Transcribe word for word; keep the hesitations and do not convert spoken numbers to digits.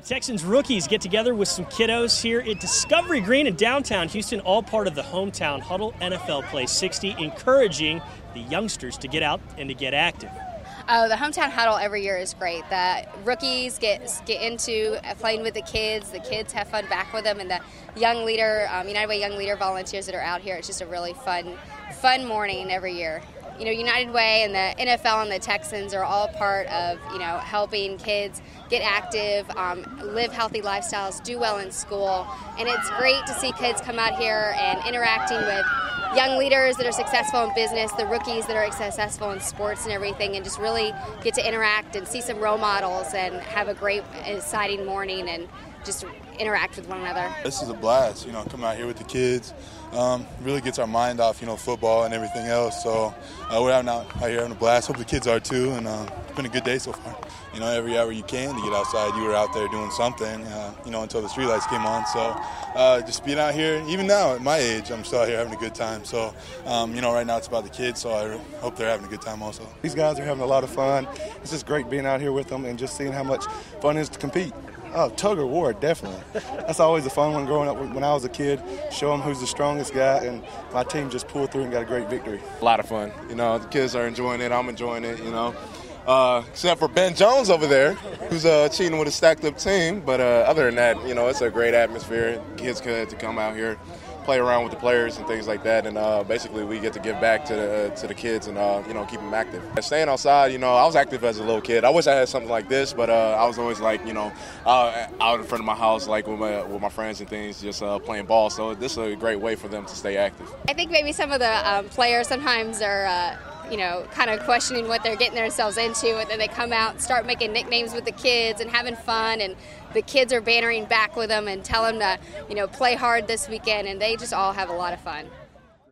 Texans rookies get together with some kiddos here at Discovery Green in downtown Houston, all part of the Hometown Huddle N F L Play sixty, encouraging the youngsters to get out and to get active. Oh, the Hometown Huddle every year is great. The rookies get get into playing with the kids. The kids have fun back with them, and the young leader, um, United Way Young Leader volunteers that are out here. It's just a really fun, fun morning every year. You know, United Way and the N F L and the Texans are all part of, you know, helping kids get active, um, live healthy lifestyles, do well in school. And it's great to see kids come out here and interacting with young leaders that are successful in business, the rookies that are successful in sports and everything, and just really get to interact and see some role models and have a great, exciting morning and just interact with one another. This is a blast, you know, coming out here with the kids. Um, really gets our mind off, you know, football and everything else. So uh, we're out, out here having a blast. Hope the kids are too, and uh, it's been a good day so far. You know, every hour you can to get outside, you were out there doing something, uh, you know, until the streetlights came on. So uh, just being out here, even now at my age, I'm still out here having a good time. So, um, you know, right now it's about the kids, so I hope they're having a good time also. These guys are having a lot of fun. It's just great being out here with them and just seeing how much fun it is to compete. Oh, tug of war, definitely. That's always a fun one growing up when I was a kid. Show them who's the strongest guy, and my team just pulled through and got a great victory. A lot of fun. You know, the kids are enjoying it. I'm enjoying it, you know. Uh, except for Ben Jones over there, who's uh, cheating with a stacked-up team. But uh, other than that, you know, it's a great atmosphere. Kids get to come out here, play around with the players and things like that, and uh, basically we get to give back to the to the kids and uh, you know, keep them active. Staying outside, you know, I was active as a little kid. I wish I had something like this, but uh, I was always like, you know, uh, out in front of my house, like with my with my friends and things, just uh, playing ball. So this is a great way for them to stay active. I think maybe some of the um, players sometimes are, uh, you know, kind of questioning what they're getting themselves into, and then they come out and start making nicknames with the kids and having fun, and the kids are bantering back with them and tell them to, you know, play hard this weekend, and they just all have a lot of fun.